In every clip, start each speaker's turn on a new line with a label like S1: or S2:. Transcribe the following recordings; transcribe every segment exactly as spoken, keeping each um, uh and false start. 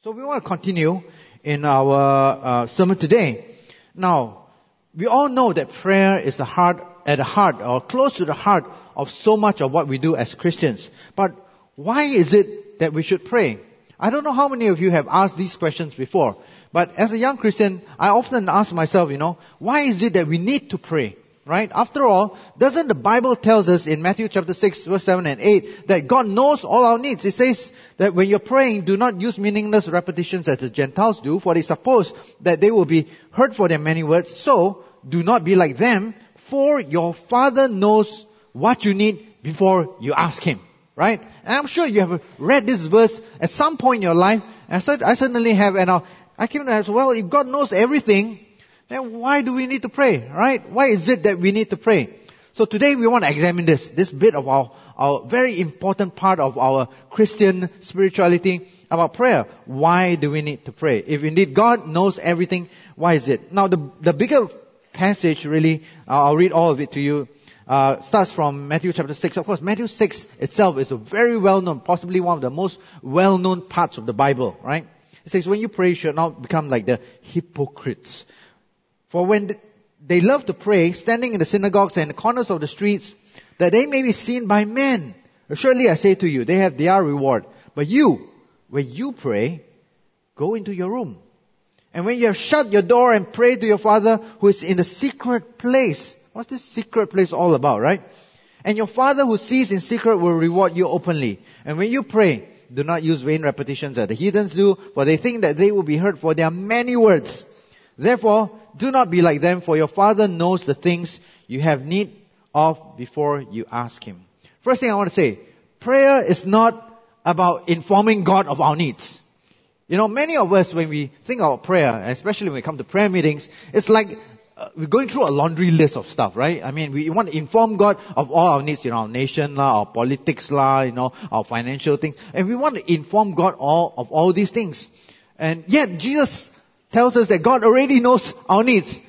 S1: So we want to continue in our uh, sermon today. Now, we all know that prayer is the heart, at the heart or close to the heart of so much of what we do as Christians. But why is it that we should pray? I don't know how many of you have asked these questions before, but as a young Christian, I often ask myself, you know, why is it that we need to pray? Right? After all, doesn't the Bible tells us in Matthew chapter six, verse seven and eight, that God knows all our needs? It says that when you're praying, do not use meaningless repetitions as the Gentiles do, for they suppose that they will be heard for their many words. So, do not be like them, for your Father knows what you need before you ask Him. Right? And I'm sure you have read this verse at some point in your life, and I certainly have, and I came to ask, well, if God knows everything, then why do we need to pray, right? Why is it that we need to pray? So today we want to examine this, this bit of our, our very important part of our Christian spirituality about prayer. Why do we need to pray? If indeed God knows everything, why is it? Now the, the bigger passage really, uh, I'll read all of it to you, uh, starts from Matthew chapter six. Of course, Matthew six itself is a very well-known, possibly one of the most well-known parts of the Bible, right? It says, when you pray, you should not become like the hypocrites. For when they love to pray, standing in the synagogues and the corners of the streets, that they may be seen by men. Surely I say to you, they have their reward. But you, when you pray, go into your room. And when you have shut your door and pray to your Father who is in the secret place. What's this secret place all about, right? And your Father who sees in secret will reward you openly. And when you pray, do not use vain repetitions as the heathens do, for they think that they will be heard for their many words. Therefore, do not be like them, for your Father knows the things you have need of before you ask Him. First thing I want to say, prayer is not about informing God of our needs. You know, many of us, when we think about prayer, especially when we come to prayer meetings, it's like uh, we're going through a laundry list of stuff, right? I mean, we want to inform God of all our needs, you know, our nation, lah, our politics, lah, you know, our financial things. And we want to inform God all of all these things. And yet, Jesus tells us that God already knows our needs.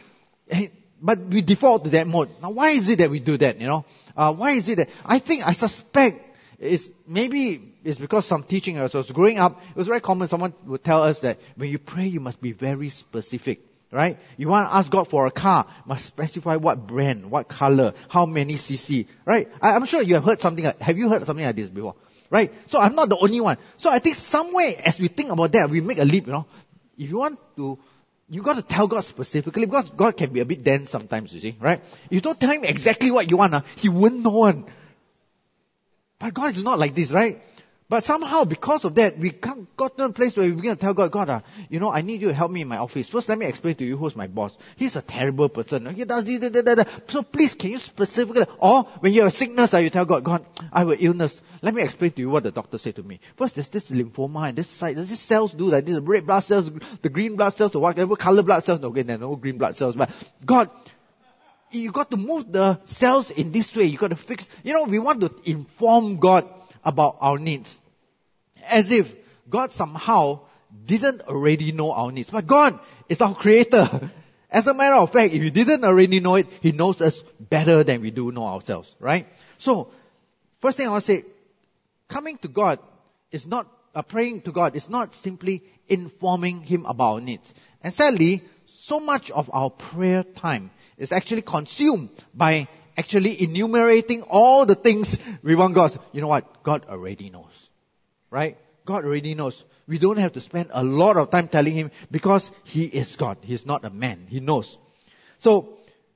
S1: But we default to that mode. Now, why is it that we do that, you know? Uh, why is it that, I think, I suspect, it's, maybe it's because some teaching as I was growing up, it was very common, someone would tell us that when you pray, you must be very specific, right? You want to ask God for a car, must specify what brand, what color, how many cc, right? I, I'm sure you have heard something, like, have you heard something like this before? Right? So I'm not the only one. So I think somewhere, as we think about that, we make a leap, you know? If you want to, you got to tell God specifically, because God can be a bit dense sometimes, you see, right? If you don't tell Him exactly what you want, uh, He wouldn't know one. But God is not like this, right? But somehow, because of that, we come, got to a place where we begin to tell God, God, uh, you know, I need you to help me in my office. First, let me explain to you who's my boss. He's a terrible person. He does this, da, da, da, da. So please, can you specifically, or when you have sickness, uh, you tell God, God, I have an illness. Let me explain to you what the doctor said to me. First, there's this lymphoma and this side. Does this cells do like this? The red blood cells, the green blood cells, or whatever color blood cells. Okay, there are no green blood cells. But God, you got to move the cells in this way. You got to fix. You know, we want to inform God about our needs. As if God somehow didn't already know our needs. But God is our creator. As a matter of fact, if He didn't already know it, He knows us better than we do know ourselves, right? So, first thing I want to say, coming to God is not, uh, praying to God is not simply informing Him about our needs. And sadly, so much of our prayer time is actually consumed by actually enumerating all the things we want God. You know what? God already knows. Right? God already knows. We don't have to spend a lot of time telling Him because He is God. He's not a man. He knows. So,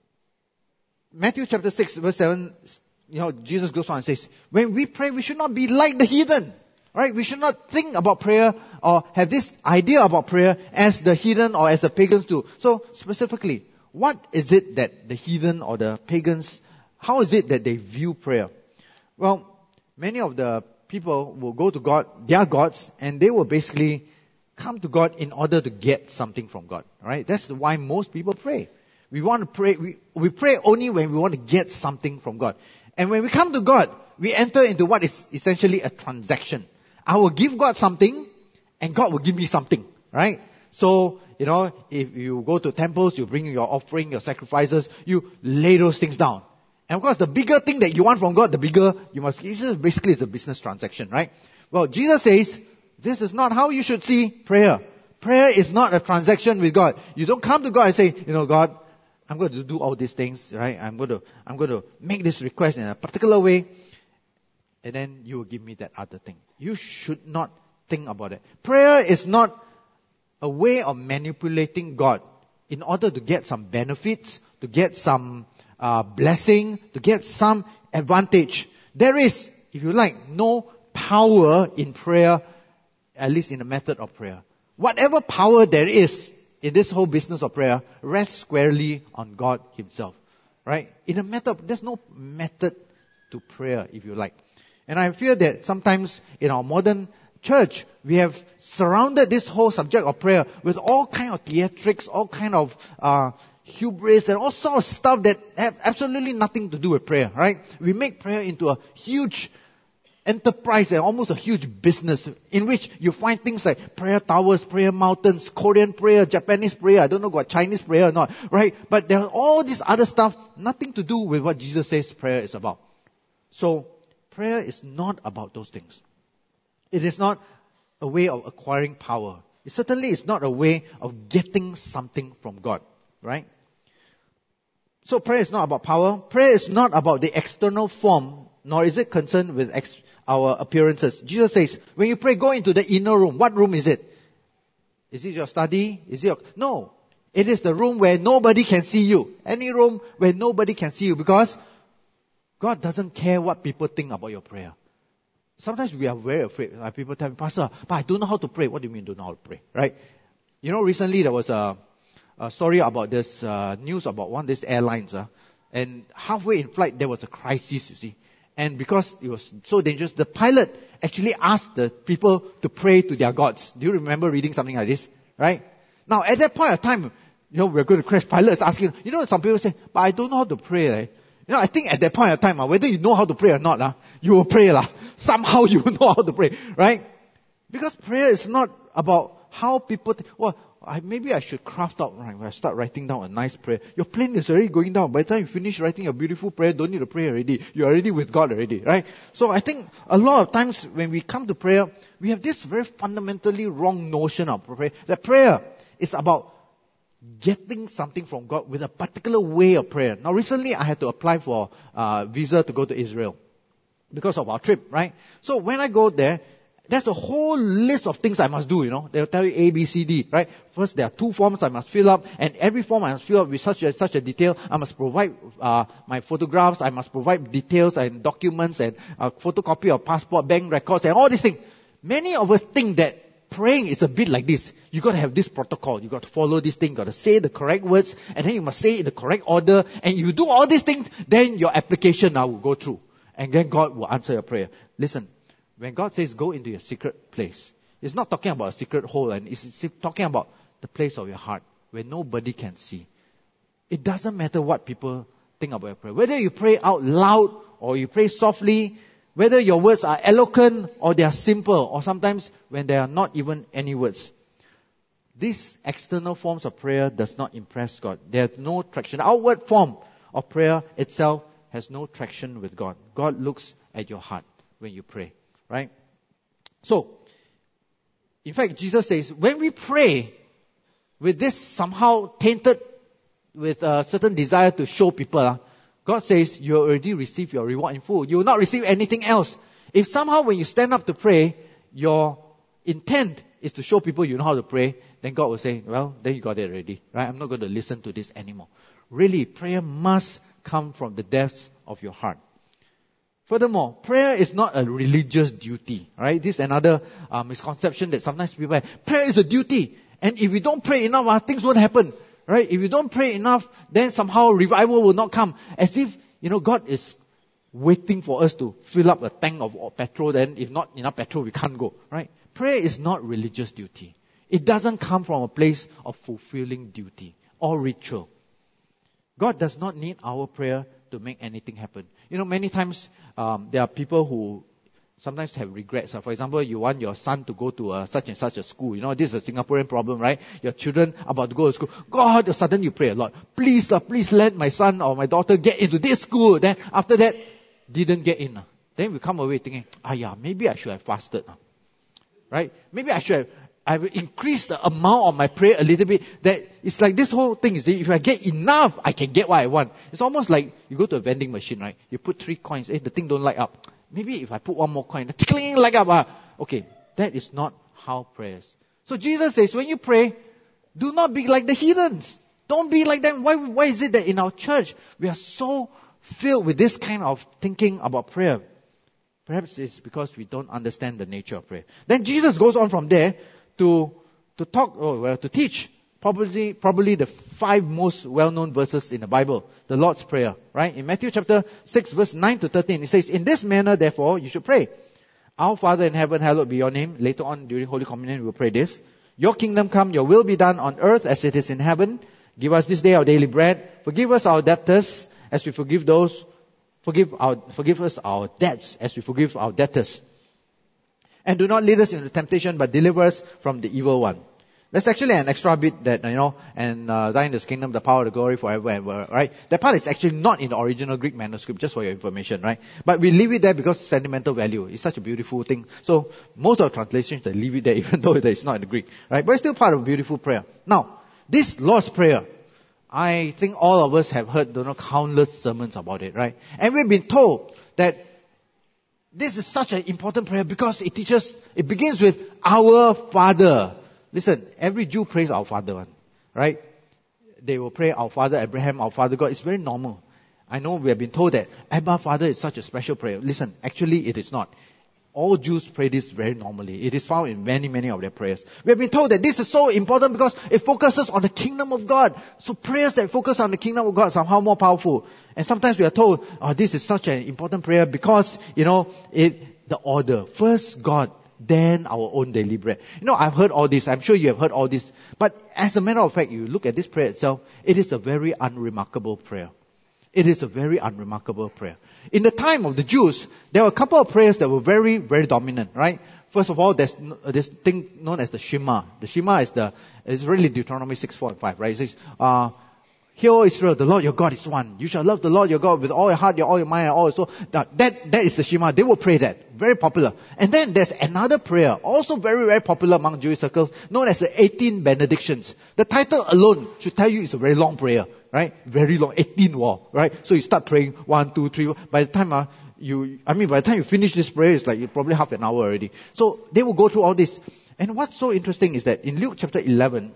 S1: Matthew chapter six verse seven, you know, Jesus goes on and says, when we pray, we should not be like the heathen. Right? We should not think about prayer or have this idea about prayer as the heathen or as the pagans do. So, specifically, what is it that the heathen or the pagans, how is it that they view prayer? Well, many of the people will go to God, their gods, and they will basically come to God in order to get something from God. Right? That's why most people pray. We want to pray, we, we pray only when we want to get something from God. And when we come to God, we enter into what is essentially a transaction. I will give God something, and God will give me something. Right? So, you know, if you go to temples, you bring your offering, your sacrifices, you lay those things down. And of course, the bigger thing that you want from God, the bigger you must, this is basically it's a business transaction, right? Well, Jesus says, This is not how you should see prayer. Prayer is not a transaction with God. You don't come to God and say, you know, God, I'm going to do all these things, right? I'm going to, I'm going to make this request in a particular way, and then you will give me that other thing. You should not think about it. Prayer is not a way of manipulating God in order to get some benefits, to get some uh, blessing, to get some advantage. There is, if you like, no power in prayer, at least in the method of prayer. Whatever power there is in this whole business of prayer rests squarely on God Himself. Right? In a method, there's no method to prayer, if you like. And I feel that sometimes in our modern church, we have surrounded this whole subject of prayer with all kind of theatrics, all kind of uh, hubris, and all sort of stuff that have absolutely nothing to do with prayer, right? We make prayer into a huge enterprise and almost a huge business in which you find things like prayer towers, prayer mountains, Korean prayer, Japanese prayer, I don't know got Chinese prayer or not, right? But there are all this other stuff, nothing to do with what Jesus says prayer is about. So, prayer is not about those things. It is not a way of acquiring power. It certainly is not a way of getting something from God, right? So prayer is not about power. Prayer is not about the external form, nor is it concerned with ex- our appearances. Jesus says, when you pray, go into the inner room. What room is it? Is it your study? Is it your... No. It is the room where nobody can see you. Any room where nobody can see you, because God doesn't care what people think about your prayer. Sometimes we are very afraid. Like people tell me, Pastor, but I don't know how to pray. What do you mean don't know how to pray? Right? You know, recently there was a, a story about this uh, news about one of these airlines. Uh, and halfway in flight, there was a crisis, you see. And because it was so dangerous, the pilot actually asked the people to pray to their gods. Do you remember reading something like this? Right? Now, at that point of time, you know, we're going to crash. Pilot is asking, you know, some people say, but I don't know how to pray. Eh? You know, I think at that point of time, uh, whether you know how to pray or not, uh, you will pray. Uh. Somehow you know how to pray, right? Because prayer is not about how people, th- well, I, maybe I should craft out, right, when I start writing down a nice prayer. Your plane is already going down. By the time you finish writing a beautiful prayer, don't need to pray already. You're already with God already, right? So I think a lot of times when we come to prayer, we have this very fundamentally wrong notion of prayer. That prayer is about getting something from God with a particular way of prayer. Now recently I had to apply for a uh, visa to go to Israel because of our trip, right? So when I go there, there's a whole list of things I must do, you know. They'll tell you A, B, C, D, right? First, there are two forms I must fill up, and every form I must fill up with such a, such a detail. I must provide uh, my photographs, I must provide details and documents and a photocopy of passport, bank records, and all these things. Many of us think that praying is a bit like this. You got to have this protocol. You got to follow this thing. You got to say the correct words, and then you must say it in the correct order. And you do all these things, then your application now will go through, and then God will answer your prayer. Listen, when God says go into your secret place, it's not talking about a secret hole, and it's talking about the place of your heart where nobody can see. It doesn't matter what people think about your prayer. Whether you pray out loud or you pray softly, whether your words are eloquent or they are simple, or sometimes when there are not even any words. These external forms of prayer does not impress God. There's no traction. The outward form of prayer itself has no traction with God. God looks at your heart when you pray, right? So, in fact, Jesus says, when we pray with this somehow tainted with a certain desire to show people, uh, God says, you already received your reward in full. You will not receive anything else. If somehow when you stand up to pray, your intent is to show people you know how to pray, then God will say, well, then you got it already, right? I'm not going to listen to this anymore. Really, prayer must come from the depths of your heart. Furthermore, prayer is not a religious duty, right? This is another uh, misconception that sometimes people have. Prayer is a duty. And if we don't pray enough, uh, things won't happen. Right? If you don't pray enough, then somehow revival will not come. As if, you know, God is waiting for us to fill up a tank of petrol, then if not enough petrol, we can't go. Right? Prayer is not religious duty. It doesn't come from a place of fulfilling duty or ritual. God does not need our prayer to make anything happen. You know, many times um, there are people who sometimes have regrets. For example, you want your son to go to a, such and such a school. You know, this is a Singaporean problem, right? Your children about to go to school. God, suddenly you pray a lot. Please, uh, please let my son or my daughter get into this school. Then after that, didn't get in. Then we come away thinking, ah yeah, maybe I should have fasted. right? Maybe I should have, I will increase the amount of my prayer a little bit. That it's like this whole thing, you see, if I get enough, I can get what I want. It's almost like you go to a vending machine, right? You put three coins, eh, the thing don't light up. Maybe if I put one more coin, the tickling light up. Ah. Okay, that is not how prayer is. So Jesus says, when you pray, do not be like the heathens. Don't be like them. Why, why is it that in our church, we are so filled with this kind of thinking about prayer? Perhaps it's because we don't understand the nature of prayer. Then Jesus goes on from there to to talk, or well, to teach probably probably the five most well-known verses in the Bible, the Lord's Prayer, right? In Matthew chapter six, verse nine to thirteen, it says, "In this manner, therefore, you should pray. Our Father in heaven, hallowed be your name." Later on during Holy Communion, we will pray this. "Your kingdom come, your will be done on earth as it is in heaven. Give us this day our daily bread. Forgive us our debtors as we forgive those, forgive our, forgive us our debts as we forgive our debtors. And do not lead us into temptation, but deliver us from the evil one." That's actually an extra bit that, you know, and uh, thine is kingdom, the power, the glory forever and ever, right? That part is actually not in the original Greek manuscript, just for your information, right? But we leave it there because sentimental value. It's such a beautiful thing. So most of the translations, they leave it there even though it's not in the Greek, right? But it's still part of a beautiful prayer. Now, this Lord's Prayer, I think all of us have heard, don't know, countless sermons about it, right? And we've been told that this is such an important prayer because it teaches, it begins with our Father. Listen, every Jew prays our Father, right? They will pray our Father Abraham, our Father God. It's very normal. I know we have been told that Abba Father is such a special prayer. Listen, actually it is not. All Jews pray this very normally. It is found in many, many of their prayers. We have been told that this is so important because it focuses on the kingdom of God. So prayers that focus on the kingdom of God are somehow more powerful. And sometimes we are told, oh, this is such an important prayer because, you know, it, the order. First God, then our own daily bread. You know, I've heard all this. I'm sure you have heard all this. But as a matter of fact, you look at this prayer itself, it is a very unremarkable prayer. It is a very unremarkable prayer. In the time of the Jews, there were a couple of prayers that were very, very dominant, right? First of all, there's this thing known as the Shema. The Shema is the, is really Deuteronomy six, four and five, right? It says, uh, "Hear, O Israel, the Lord your God is one. You shall love the Lord your God with all your heart, your all your mind, and all your soul." Now, that, that is the Shema. They will pray that. Very popular. And then there's another prayer, also very, very popular among Jewish circles, known as the eighteen benedictions. The title alone should tell you it's a very long prayer, right? Very long, eighteen wall, right? So you start praying one, two, three. By the time uh, you, I mean, by the time you finish this prayer, it's like probably half an hour already. So they will go through all this. And what's so interesting is that in Luke chapter eleven,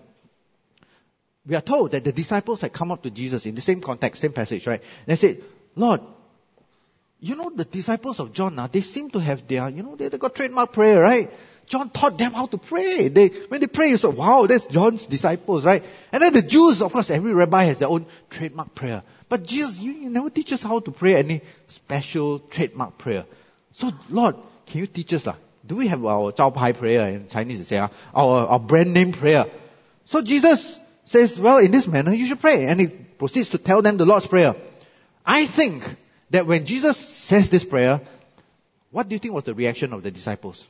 S1: we are told that the disciples had come up to Jesus in the same context, same passage, right? They said, "Lord, you know the disciples of John, uh, they seem to have their, you know, they, they got trademark prayer, right? John taught them how to pray. They, when they pray, you say, wow, that's John's disciples, right? And then the Jews, of course, every rabbi has their own trademark prayer. But Jesus, you, you never teach us how to pray any special trademark prayer. So, Lord, can you teach us? Uh, do we have our Zhao Pai prayer in Chinese, they say, uh, our, our brand name prayer? So Jesus says, well, in this manner, you should pray. And he proceeds to tell them the Lord's Prayer. I think that when Jesus says this prayer, what do you think was the reaction of the disciples?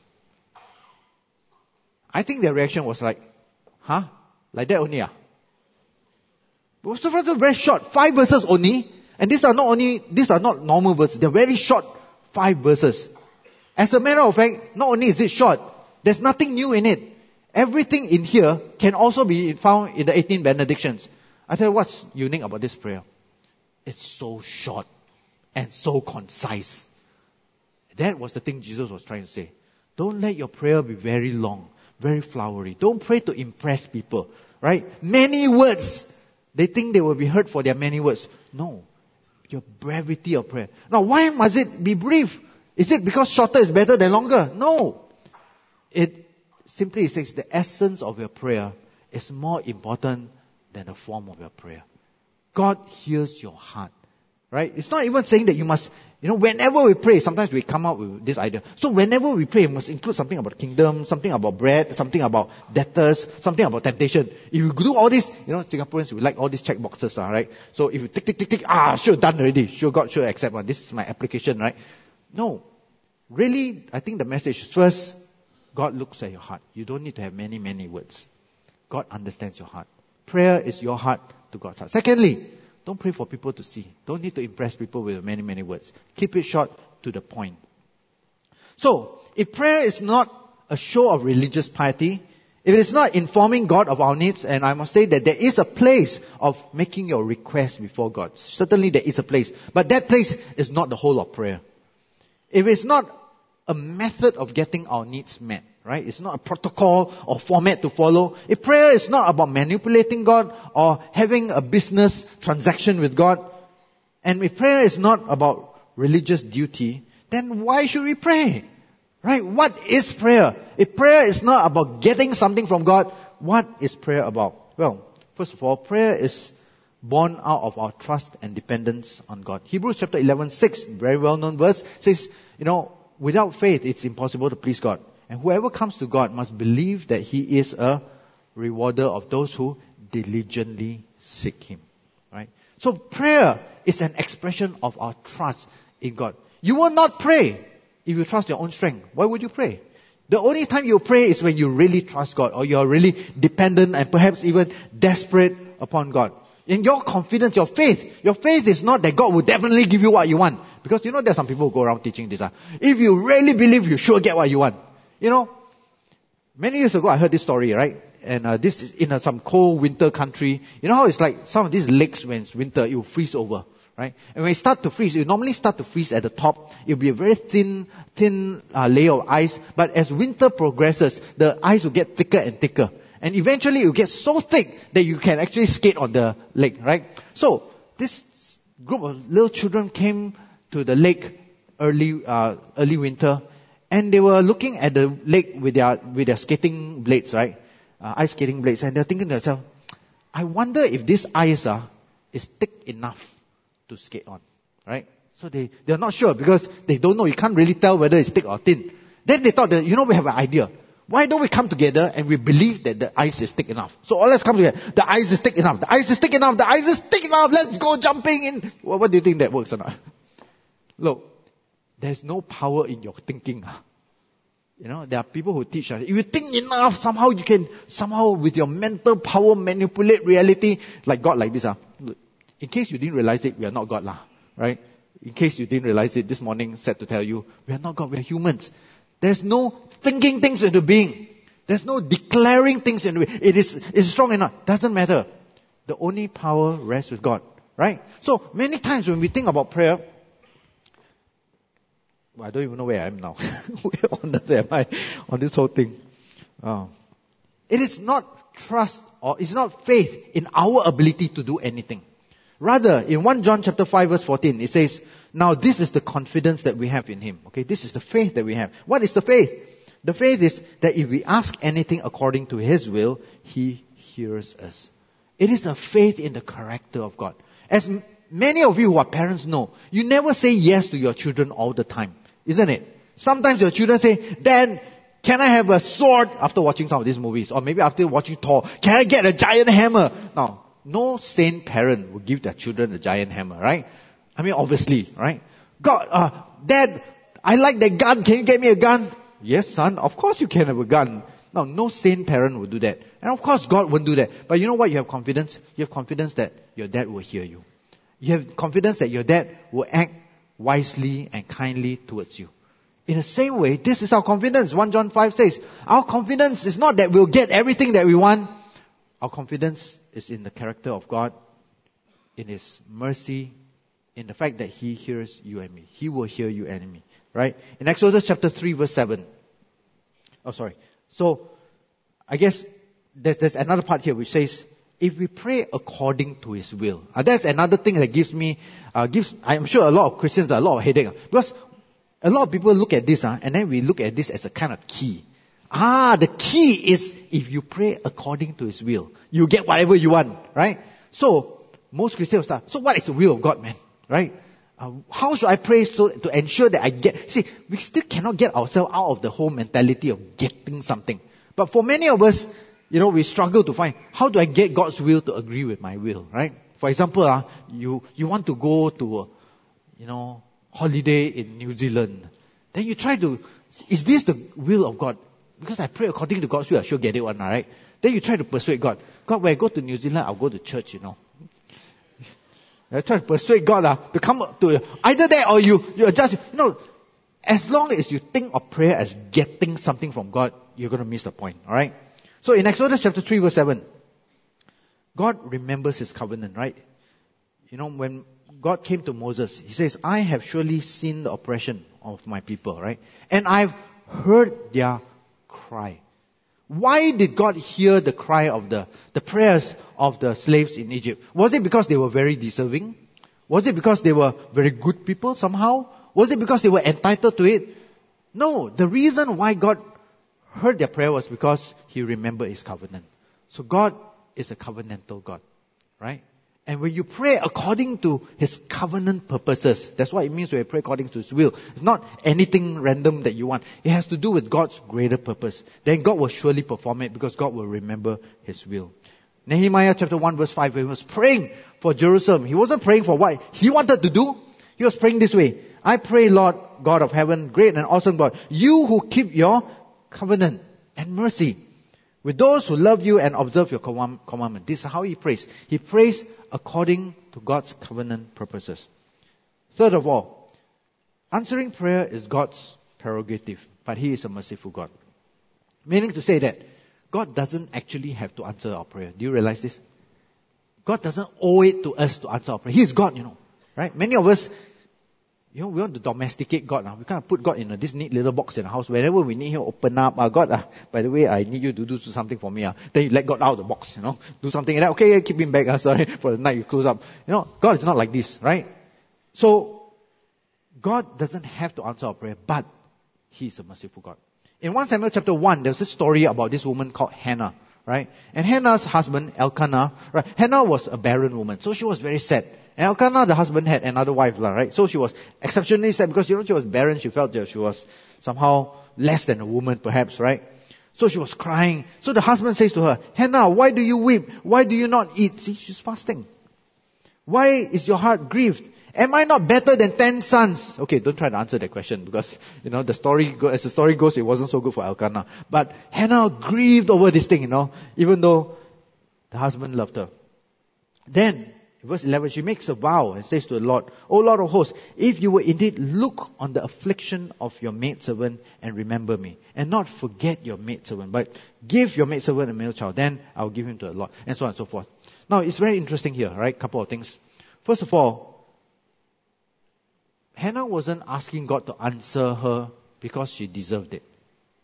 S1: I think their reaction was like, huh? Like that only, ah? It was very short, five verses only. And these are not only, these are not normal verses. They're very short, five verses. As a matter of fact, not only is it short, there's nothing new in it. Everything in here can also be found in the eighteen benedictions. I tell you what's unique about this prayer. It's so short and so concise. That was the thing Jesus was trying to say. Don't let your prayer be very long, very flowery. Don't pray to impress people, right? Many words. They think they will be heard for their many words. No. Your brevity of prayer. Now, why must it be brief? Is it because shorter is better than longer? No. It simply says the essence of your prayer is more important than the form of your prayer. God hears your heart. Right? It's not even saying that you must, you know, whenever we pray, sometimes we come up with this idea. So whenever we pray, we must include something about the kingdom, something about bread, something about debtors, something about temptation. If you do all this, you know, Singaporeans, we like all these check boxes, uh, right? So if you tick, tick, tick, tick, ah, sure, done already. Sure, God, sure, accept one. This is my application, right? No. Really, I think the message is first, God looks at your heart. You don't need to have many, many words. God understands your heart. Prayer is your heart to God's heart. Secondly, don't pray for people to see. Don't need to impress people with many, many words. Keep it short to the point. So, if prayer is not a show of religious piety, if it is not informing God of our needs, and I must say that there is a place of making your request before God. Certainly there is a place. But that place is not the whole of prayer. If it's not a method of getting our needs met, right? It's not a protocol or format to follow. If prayer is not about manipulating God or having a business transaction with God, and if prayer is not about religious duty, then why should we pray? Right? What is prayer? If prayer is not about getting something from God, what is prayer about? Well, first of all, prayer is born out of our trust and dependence on God. Hebrews chapter eleven, six, very well-known verse, says, you know, without faith, it's impossible to please God. And whoever comes to God must believe that He is a rewarder of those who diligently seek Him. Right? So prayer is an expression of our trust in God. You will not pray if you trust your own strength. Why would you pray? The only time you pray is when you really trust God, or you're really dependent and perhaps even desperate upon God. In your confidence, your faith, your faith is not that God will definitely give you what you want. Because you know there's some people who go around teaching this. Uh, if you really believe, you sure get what you want. You know, many years ago I heard this story, right? And uh, this is in uh, some cold winter country. You know how it's like some of these lakes when it's winter, it will freeze over. Right? And when it starts to freeze, it normally start to freeze at the top. It will be a very thin, thin uh, layer of ice. But as winter progresses, the ice will get thicker and thicker. And eventually it will get so thick that you can actually skate on the lake, right? So, this group of little children came to the lake early, uh, early winter. And they were looking at the lake with their, with their skating blades, right? Uh, ice skating blades. And they're thinking to themselves, I wonder if this ice uh, is thick enough to skate on, right? So they, they're not sure because they don't know. You can't really tell whether it's thick or thin. Then they thought that, you know, we have an idea. Why don't we come together and we believe that the ice is thick enough? So all let's come together. The ice is thick enough. The ice is thick enough. The ice is thick enough. Let's go jumping in. Well, what do you think that works or not? Look, there's no power in your thinking. You know, there are people who teach us, if you think enough, somehow you can, somehow with your mental power manipulate reality like God like this. Huh? Look, in case you didn't realize it, we are not God lah, right? In case you didn't realize it, this morning said to tell you, we are not God, we are humans. There's no thinking things into being. There's no declaring things into being. It is, it's strong enough. Doesn't matter. The only power rests with God, right? So many times when we think about prayer, well, I don't even know where I am now. Where on earth am I on this whole thing? Oh. It is not trust or it's not faith in our ability to do anything. Rather, in First John chapter five verse fourteen, it says, now this is the confidence that we have in Him. Okay, this is the faith that we have. What is the faith? The faith is that if we ask anything according to His will, He hears us. It is a faith in the character of God. As m- many of you who are parents know, you never say yes to your children all the time. Isn't it? Sometimes your children say, Dad, can I have a sword? After watching some of these movies. Or maybe after watching Thor. Can I get a giant hammer? Now, no sane parent will give their children a giant hammer, right? I mean, obviously, right? God, uh, Dad, I like that gun. Can you get me a gun? Yes, son. Of course you can have a gun. No, no sane parent will do that. And of course God won't do that. But you know what? You have confidence. You have confidence that your dad will hear you. You have confidence that your dad will act wisely and kindly towards you. In the same way, this is our confidence. First John five says, our confidence is not that we'll get everything that we want. Our confidence is in the character of God, in His mercy, in the fact that He hears you and me. He will hear you and me. Right? In Exodus chapter three verse seven. Oh, sorry. So, I guess there's, there's another part here which says, if we pray according to His will. Uh, that's another thing that gives me, uh, gives, I'm sure a lot of Christians a lot of headache. Uh, because a lot of people look at this, uh, and then we look at this as a kind of key. Ah, the key is if you pray according to His will, you get whatever you want, right? So, most Christians start, so what is the will of God, man? Right? Uh, how should I pray so to ensure that I get, see, we still cannot get ourselves out of the whole mentality of getting something. But for many of us, you know, we struggle to find, how do I get God's will to agree with my will, right? For example, uh, you, you want to go to, uh, you know, holiday in New Zealand. Then you try to, is this the will of God? Because I pray according to God's will, I sure get it one, right? Then you try to persuade God. God, when I go to New Zealand, I'll go to church, you know. I try to persuade God uh, to come to either that or you, you adjust. You know, as long as you think of prayer as getting something from God, you're going to miss the point, alright? So in Exodus chapter three verse seven, God remembers His covenant, right? You know, when God came to Moses, He says, I have surely seen the oppression of my people, right? And I've heard their cry. Why did God hear the cry of the, the prayers of the slaves in Egypt? Was it because they were very deserving? Was it because they were very good people somehow? Was it because they were entitled to it? No, the reason why God heard their prayer was because He remembered His covenant. So God is a covenantal God, right? And when you pray according to His covenant purposes, that's what it means when you pray according to His will. It's not anything random that you want. It has to do with God's greater purpose. Then God will surely perform it because God will remember His will. Nehemiah chapter one verse five, when he was praying for Jerusalem, he wasn't praying for what he wanted to do. He was praying this way. I pray, Lord God of heaven, great and awesome God, you who keep your covenant and mercy with those who love you and observe your commandment. This is how he prays. He prays according to God's covenant purposes. Third of all, answering prayer is God's prerogative, but He is a merciful God. Meaning to say that God doesn't actually have to answer our prayer. Do you realize this? God doesn't owe it to us to answer our prayer. He is God, you know. Right? Many of us, you know, we want to domesticate God. Now. We kind of put God in a, this neat little box in the house. Whenever we need Him, open up. Uh, God, uh, by the way, I need you to do something for me. Uh. Then you let God out of the box, you know. Do something like that. Okay, keep Him back. Uh, sorry, for the night you close up. You know, God is not like this, right? So, God doesn't have to answer our prayer, but He is a merciful God. In First Samuel chapter one, there's a story about this woman called Hannah, right? And Hannah's husband, Elkanah, right? Hannah was a barren woman, so she was very sad. And Elkanah, the husband, had another wife, right? So she was exceptionally sad because, you know, she was barren. She felt that she was somehow less than a woman, perhaps, right? So she was crying. So the husband says to her, Hannah, why do you weep? Why do you not eat? See, she's fasting. Why is your heart grieved? Am I not better than ten sons? Okay, don't try to answer that question because, you know, the story, go, as the story goes, it wasn't so good for Elkanah. But Hannah grieved over this thing, you know, even though the husband loved her. Then, verse eleven, she makes a vow and says to the Lord, O Lord of hosts, if you will indeed look on the affliction of your maidservant and remember me, and not forget your maidservant, but give your maidservant a male child, then I'll give him to the Lord, and so on and so forth. Now, it's very interesting here, right? Couple of things. First of all, Hannah wasn't asking God to answer her because she deserved it.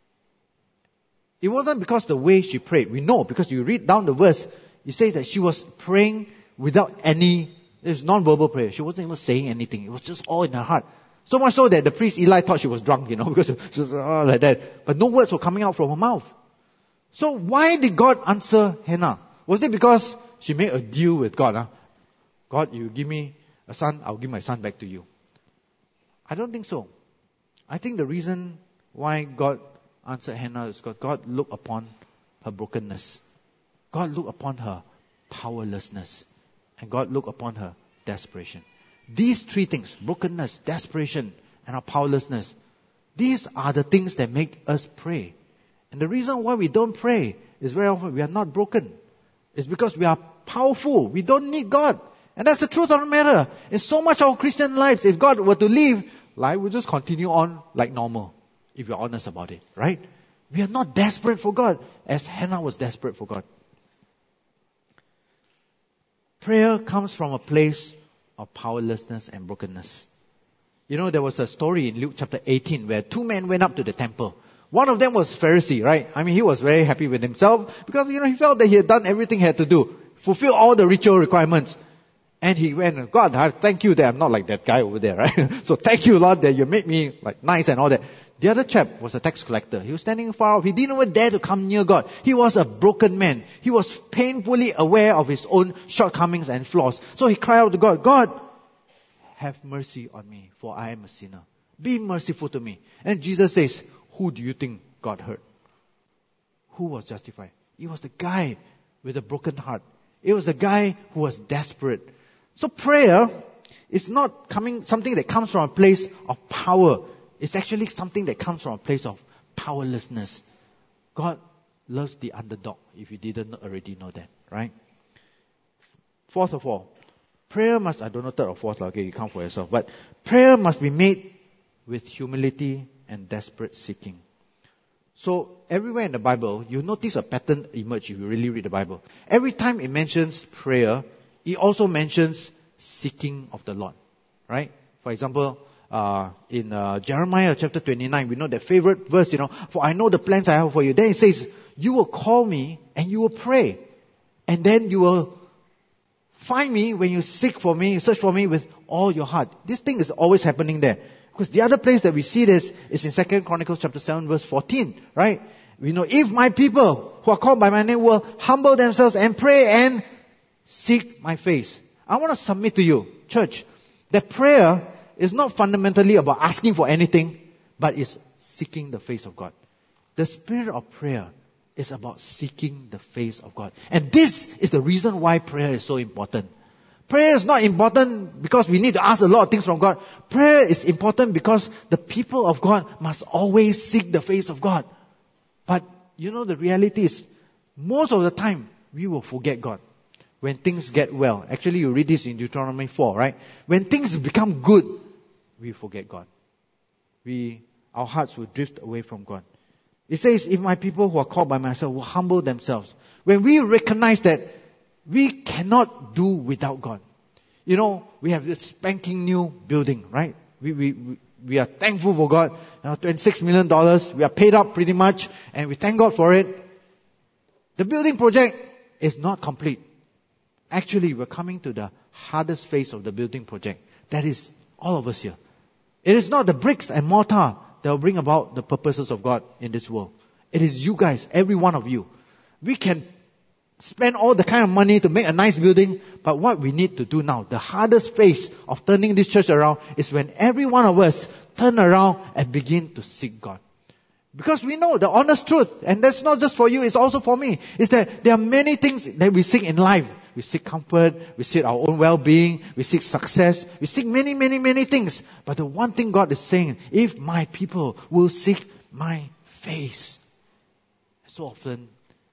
S1: It wasn't because the way she prayed. We know because you read down the verse, you say that she was praying without any, it's non-verbal prayer. She wasn't even saying anything. It was just all in her heart. So much so that the priest Eli thought she was drunk, you know, because she was oh, like that. But no words were coming out from her mouth. So why did God answer Hannah? Was it because she made a deal with God? Huh? God, you give me a son, I'll give my son back to you. I don't think so. I think the reason why God answered Hannah is because God looked upon her brokenness. God looked upon her powerlessness. And God looked upon her desperation. These three things, brokenness, desperation, and our powerlessness, these are the things that make us pray. And the reason why we don't pray is very often we are not broken. It's because we are powerful. We don't need God. And that's the truth of the matter. In so much of our Christian lives, if God were to leave, life will just continue on like normal, if you're honest about it, right? We are not desperate for God, as Hannah was desperate for God. Prayer comes from a place of powerlessness and brokenness. You know, there was a story in Luke chapter eighteen where two men went up to the temple. One of them was Pharisee, right? I mean, he was very happy with himself because, you know, he felt that he had done everything he had to do, fulfill all the ritual requirements. And he went, God, I thank you that I'm not like that guy over there, right? So thank you, Lord, that you made me like nice and all that. The other chap was a tax collector. He was standing far off. He didn't even dare to come near God. He was a broken man. He was painfully aware of his own shortcomings and flaws. So he cried out to God, God, have mercy on me, for I am a sinner. Be merciful to me. And Jesus says, who do you think God heard? Who was justified? It was the guy with a broken heart. It was the guy who was desperate. So prayer is not coming something that comes from a place of power. It's actually something that comes from a place of powerlessness. God loves the underdog, if you didn't already know that, right? Fourth of all, prayer must, I don't know third or fourth, okay, you count for yourself, but prayer must be made with humility and desperate seeking. So everywhere in the Bible, you notice a pattern emerge if you really read the Bible. Every time it mentions prayer, it also mentions seeking of the Lord. Right? For example, uh, in uh, Jeremiah chapter twenty-nine, we know that favorite verse, you know, for I know the plans I have for you. Then it says, you will call me and you will pray. And then you will find me when you seek for me, search for me with all your heart. This thing is always happening there. Because the other place that we see this is in Second Chronicles chapter seven verse fourteen, right? We know, if my people who are called by my name will humble themselves and pray and seek my face. I want to submit to you, church, that prayer is not fundamentally about asking for anything, but is seeking the face of God. The spirit of prayer is about seeking the face of God. And this is the reason why prayer is so important. Prayer is not important because we need to ask a lot of things from God. Prayer is important because the people of God must always seek the face of God. But, you know, the reality is, most of the time, we will forget God. When things get well. Actually, you read this in Deuteronomy four, right? When things become good, we forget God. We, our hearts will drift away from God. It says, if my people who are called by myself will humble themselves. When we recognize that we cannot do without God. You know, we have this spanking new building, right? We, we, we, we are thankful for God. You know, twenty-six million dollars. We are paid up pretty much. And we thank God for it. The building project is not complete. Actually, we're coming to the hardest phase of the building project. That is all of us here. It is not the bricks and mortar that will bring about the purposes of God in this world. It is you guys, every one of you. We can spend all the kind of money to make a nice building, but what we need to do now, the hardest phase of turning this church around, is when every one of us turn around and begin to seek God. Because we know the honest truth, and that's not just for you, it's also for me, is that there are many things that we seek in life. We seek comfort, we seek our own well-being, we seek success, we seek many, many, many things. But the one thing God is saying, if my people will seek my face. So often,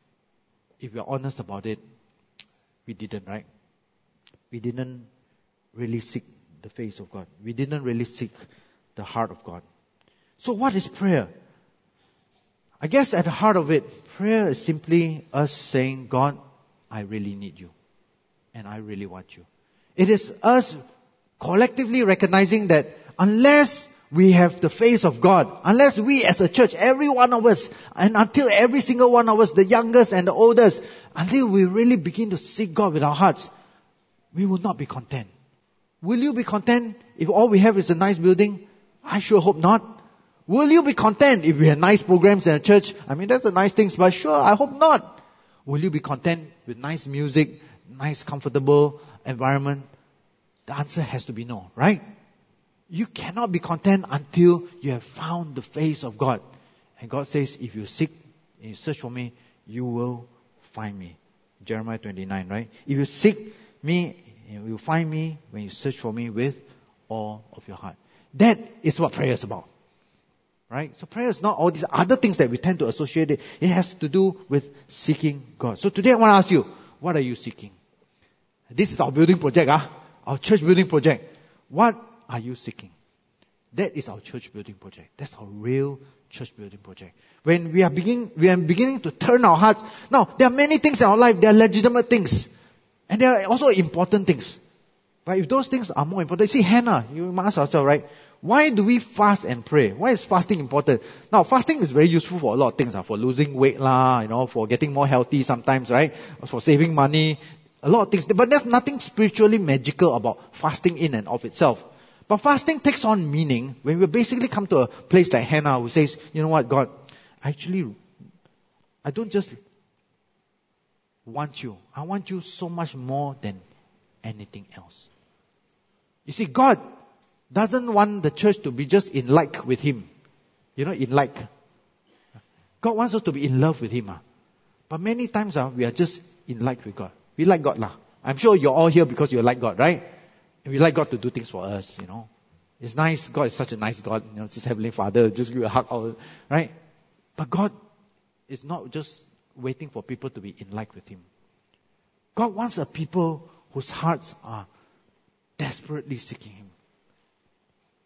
S1: if we're honest about it, we didn't, right? We didn't really seek the face of God. We didn't really seek the heart of God. So what is prayer? I guess at the heart of it, prayer is simply us saying, God, I really need you. And I really want you. It is us collectively recognizing that unless we have the face of God, unless we as a church, every one of us, and until every single one of us, the youngest and the oldest, until we really begin to seek God with our hearts, we will not be content. Will you be content if all we have is a nice building? I sure hope not. Will you be content if we have nice programs in a church? I mean, that's a nice thing, but sure, I hope not. Will you be content with nice music, nice, comfortable environment? The answer has to be no, right? You cannot be content until you have found the face of God. And God says, if you seek and you search for me, you will find me. Jeremiah twenty-nine, right? If you seek me, you will find me when you search for me with all of your heart. That is what prayer is about. Right? So prayer is not all these other things that we tend to associate it. It has to do with seeking God. So today I want to ask you, what are you seeking? This is our building project, ah, our church building project. What are you seeking? That is our church building project. That's our real church building project. When we are beginning, we are beginning to turn our hearts. Now, there are many things in our life. There are legitimate things. And there are also important things. But if those things are more important, see, Hannah, you must ask yourself, right? Why do we fast and pray? Why is fasting important? Now, fasting is very useful for a lot of things. Uh, for losing weight, lah, you know, for getting more healthy sometimes, right? For saving money. A lot of things. But there's nothing spiritually magical about fasting in and of itself. But fasting takes on meaning when we basically come to a place like Hannah who says, you know what, God, actually, I don't just want you. I want you so much more than anything else. You see, God doesn't want the church to be just in like with Him. You know, in like. God wants us to be in love with Him. Uh. But many times uh, we are just in like with God. We like God lah. I'm sure you're all here because you like God, right? And we like God to do things for us, you know. It's nice. God is such a nice God. You know, just Heavenly Father, just give you a hug, all, right? But God is not just waiting for people to be in like with Him. God wants a people whose hearts are desperately seeking Him.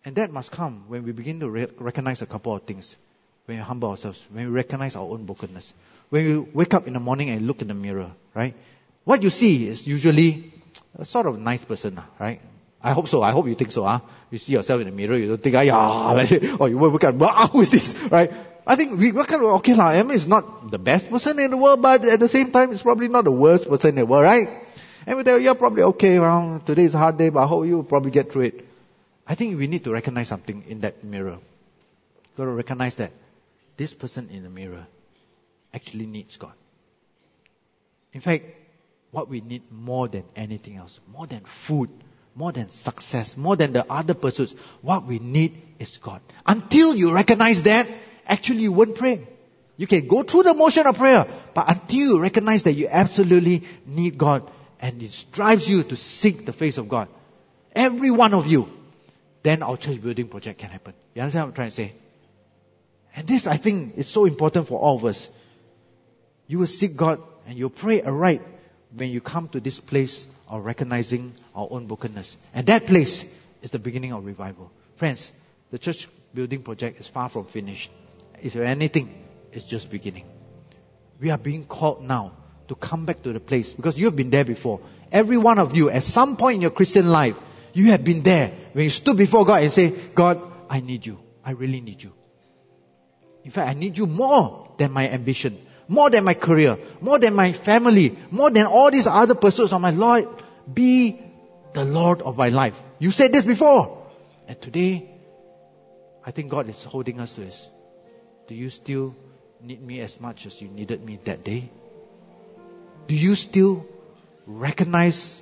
S1: And that must come when we begin to re- recognize a couple of things. When we humble ourselves, when we recognize our own brokenness. When you wake up in the morning and look in the mirror, right? What you see is usually a sort of nice person, right? I hope so. I hope you think so. Huh? You see yourself in the mirror, you don't think, ah, yeah, like, or you wake up, wow, who is this, right? I think we look at, okay, lah, Emma is not the best person in the world, but at the same time, it's probably not the worst person in the world, right? And we tell, you're probably okay, well, today is a hard day, but I hope you will probably get through it. I think we need to recognize something in that mirror. Got to recognize that this person in the mirror actually needs God. In fact, what we need more than anything else, more than food, more than success, more than the other pursuits, what we need is God. Until you recognize that, actually you won't pray. You can go through the motion of prayer, but until you recognize that you absolutely need God, and it drives you to seek the face of God, every one of you, then our church building project can happen. You understand what I'm trying to say? And this, I think, is so important for all of us. You will seek God and you'll pray aright when you come to this place of recognizing our own brokenness. And that place is the beginning of revival. Friends, the church building project is far from finished. If anything, it's just beginning. We are being called now to come back to the place because you have been there before. Every one of you, at some point in your Christian life, you have been there when you stood before God and say, God, I need you. I really need you. In fact, I need you more than my ambition, more than my career, more than my family, more than all these other pursuits of my Lord. Be the Lord of my life. You said this before. And today, I think God is holding us to this. Do you still need me as much as you needed me that day? Do you still recognize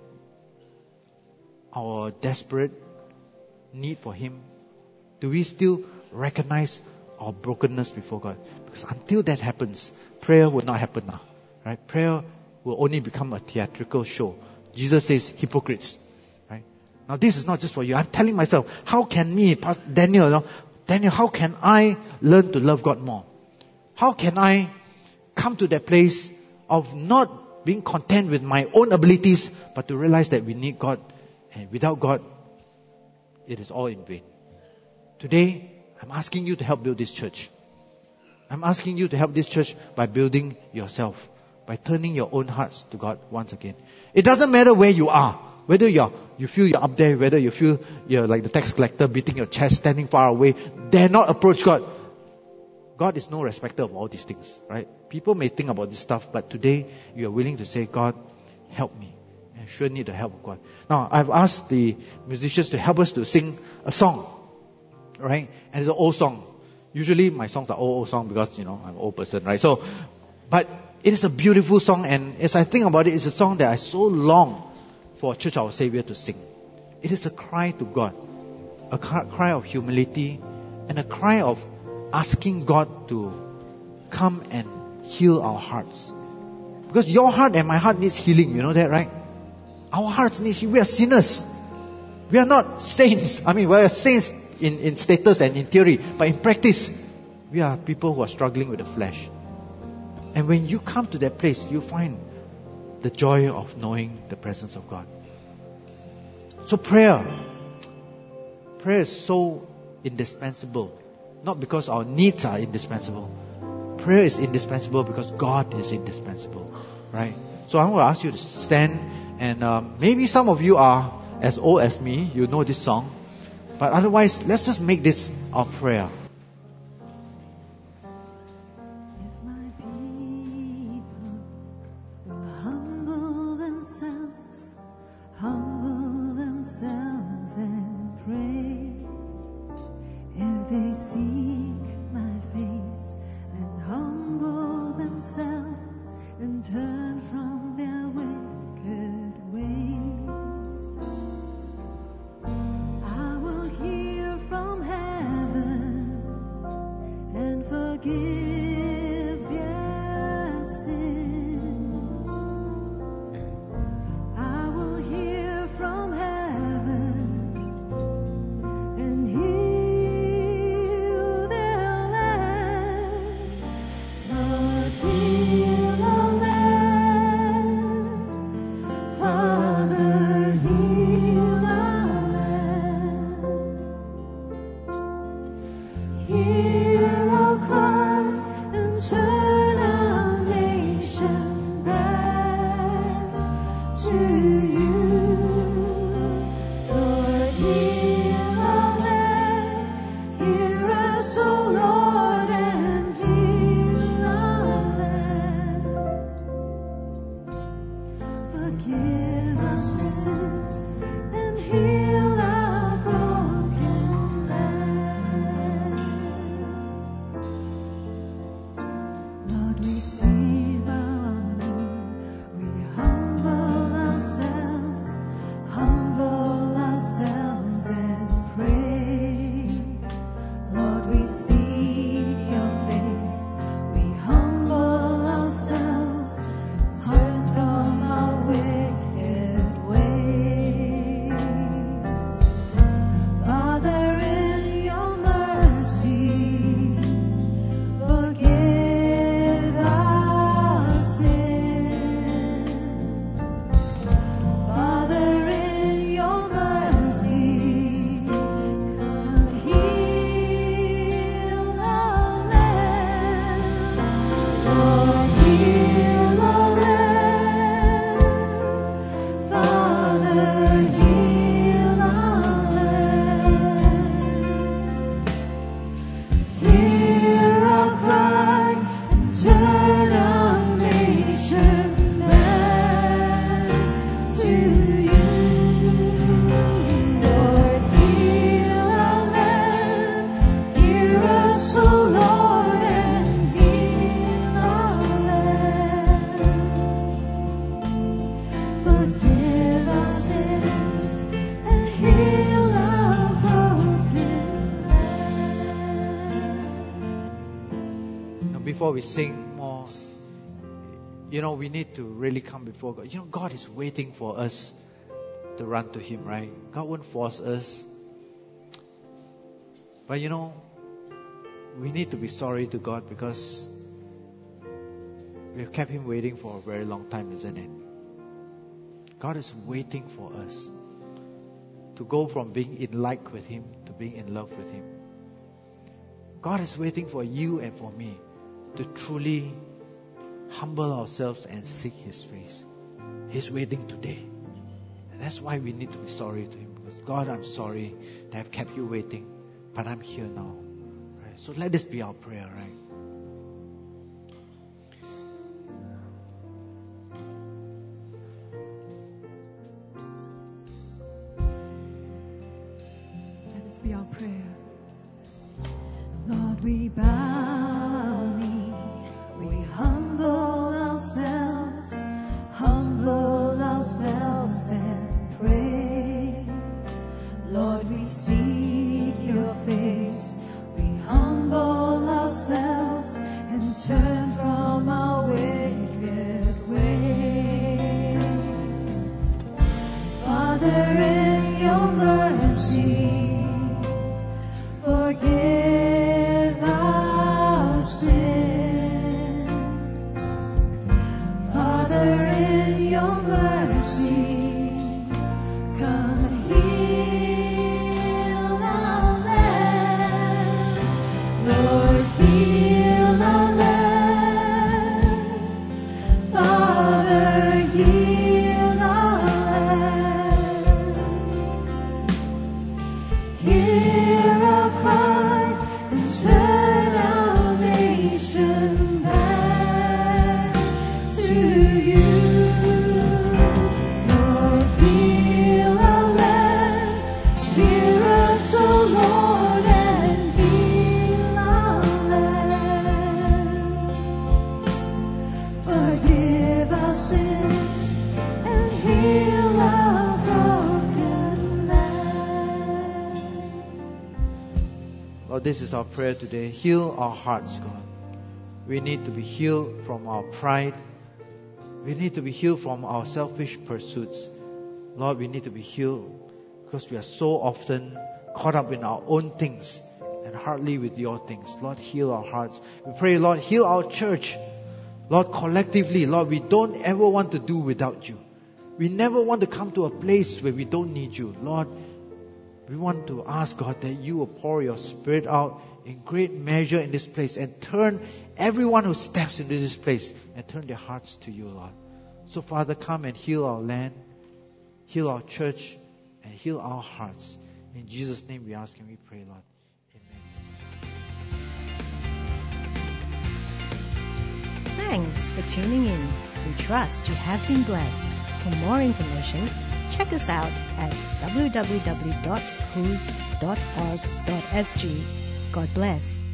S1: our desperate need for Him? Do we still recognize our brokenness before God? Because until that happens, prayer will not happen now. Right? Prayer will only become a theatrical show. Jesus says, hypocrites. Right? Now this is not just for you. I'm telling myself, how can me, Pastor Daniel, you know, Daniel, how can I learn to love God more? How can I come to that place of not being content with my own abilities, but to realize that we need God, and without God, it is all in vain. Today, I'm asking you to help build this church. I'm asking you to help this church by building yourself, by turning your own hearts to God once again. It doesn't matter where you are, whether you're, you feel you're up there, whether you feel you're like the tax collector beating your chest, standing far away, dare not approach God. God is no respecter of all these things, right? People may think about this stuff, but today you are willing to say, God, help me. I sure need the help of God. Now, I've asked the musicians to help us to sing a song, right? And it's an old song. Usually my songs are old, old song because, you know, I'm an old person, right? So, but it is a beautiful song, and as I think about it, it's a song that I so long for Church Our Savior to sing. It is a cry to God, a cry of humility, and a cry of asking God to come and heal our hearts. Because your heart and my heart needs healing, you know that, right? Our hearts need healing. We are sinners. We are not saints. I mean, we are saints in, in status and in theory, but in practice, we are people who are struggling with the flesh. And when you come to that place, you find the joy of knowing the presence of God. So prayer, prayer is so indispensable. Not because our needs are indispensable. Prayer is indispensable because God is indispensable, right? So I'm going to ask you to stand, and um, maybe some of you are as old as me, you know this song, but otherwise, let's just make this our prayer. Before we sing more, you know, we need to really come before God. You know, God is waiting for us to run to Him, right? God won't force us. But you know, we need to be sorry to God because we've kept Him waiting for a very long time, isn't it? God is waiting for us to go from being in like with Him to being in love with Him. God is waiting for you and for me to truly humble ourselves and seek His face. He's waiting today. And that's why we need to be sorry to Him. Because God, I'm sorry that I've kept you waiting, but I'm here now. Right? So let this be our prayer, right?
S2: Let this be our prayer. Lord, we bow knee, we humble ourselves, humble ourselves and pray. Lord, we seek your face, we humble ourselves and turn from our wicked ways. Father, in your mercy, forgive your mercy, come heal our land. Lord, heal our land. Father, heal our land. Hear our cry and turn our nation back to you.
S1: Lord, this is our prayer today. Heal our hearts, God. We need to be healed from our pride. We need to be healed from our selfish pursuits. Lord, we need to be healed because we are so often caught up in our own things and hardly with your things. Lord, heal our hearts. We pray, Lord, heal our church. Lord, collectively, Lord, we don't ever want to do without you. We never want to come to a place where we don't need you. Lord, we want to ask God that you will pour your Spirit out in great measure in this place and turn everyone who steps into this place and turn their hearts to you, Lord. So Father, come and heal our land, heal our church, and heal our hearts. In Jesus' name we ask and we pray, Lord. Amen.
S3: Thanks for tuning in. We trust you have been blessed. For more information, check us out at w w w dot whos dot org dot s g. God bless.